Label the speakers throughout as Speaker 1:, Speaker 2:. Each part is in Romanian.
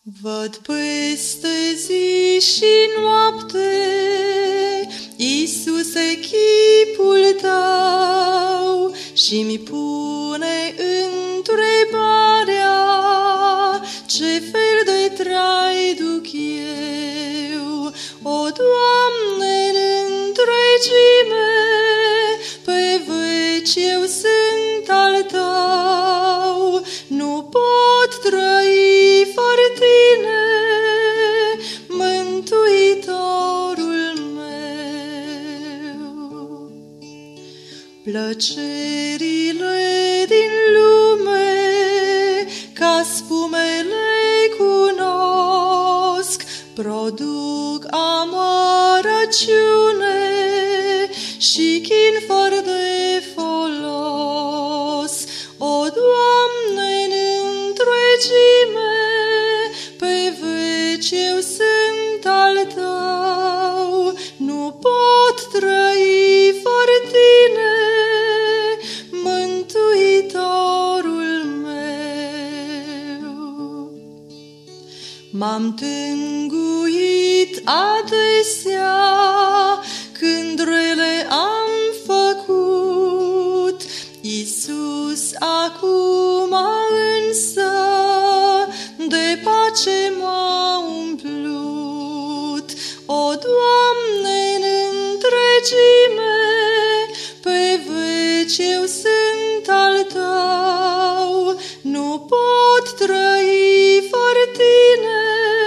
Speaker 1: Văd peste zi și noapte, Iisuse, chipul Tău și-mi pune întrebarea, ce fel de trai duc eu? O, Doamne, în întregime, pe veci eu sunt al Tău, nu pot trăi fără Tine, Mântuitorul meu. Plăcerile din lume ca spumele cunosc, produc amărăciune și chin fără de folos. O, Doamne, în întregime, pe veci eu sunt al Tău, nu pot trăi fără Tine, Mântuitorul meu. M-am tânguit adesea când rele am făcut, Iisus, acum însă de pace m-a umplut. O, Doamne, în întregime, pe veci eu sunt al Tău, nu pot trăi fără Tine,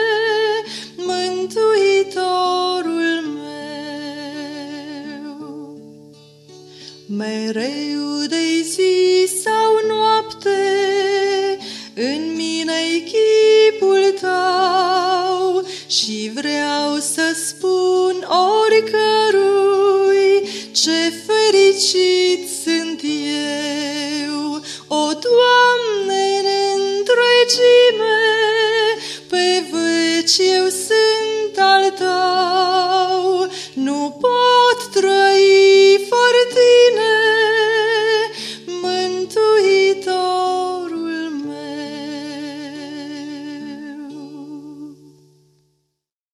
Speaker 1: Mântuitorul meu. Mereu de zi sau noapte, în mine-i chipul Tău și vreau să spun oricărui ce fericit sunt eu. O, Doamne, în întregime, pe veci eu sunt